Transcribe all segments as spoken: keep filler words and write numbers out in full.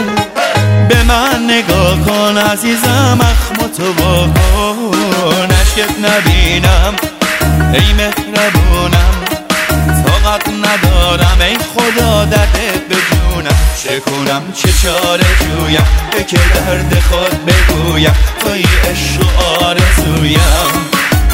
گل به من نگاه کن عزیزم، اخم تو بکن اشکت نبینم ای مهربونم، طاقت ندارم ای خدا دردت به جونم. چه کنم چه چاره جویم که درد خود بگویم، توی عشق و آرزویم.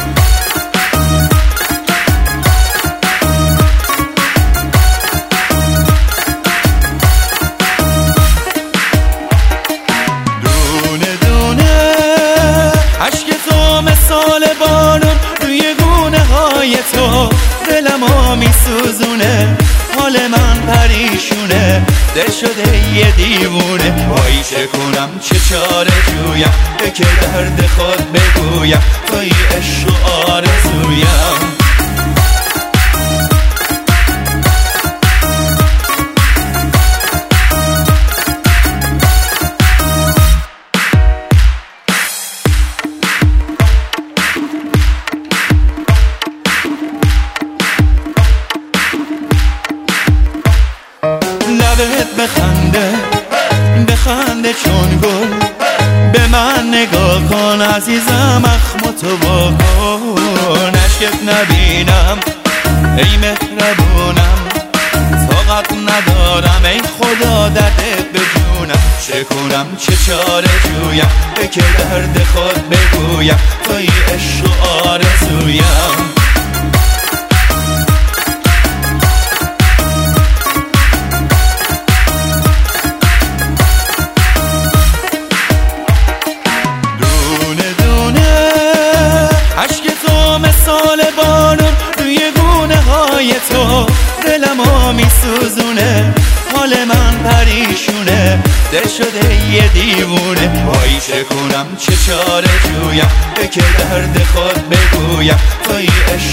دونه دونه عشق تو مثال بارون روی گونه های تو، دلمو میسوزونه، حال من پریشونه، دل شده یه دیوونه. وای چه کنم چه چاره جویم که درد خود بگویم، توی عشق و آرزویم. لبت بخنده بخنده چون گل به من نگاه کن عزیزم، اخم تو بکن اشکت نبینم ای مهربونم، طاقت ندارم ای خدا دردت به جونم. چه کنم چه چاره جویم که درد خود بگویم، توی عشق و آرزویم. مثال بارون روی گونه های تو، دلمو میسوزونه، حال من پریشونه، دل شده یه دیوونه. وای چه کنم چه چاره جویم که درد خود بگویم، توی عشق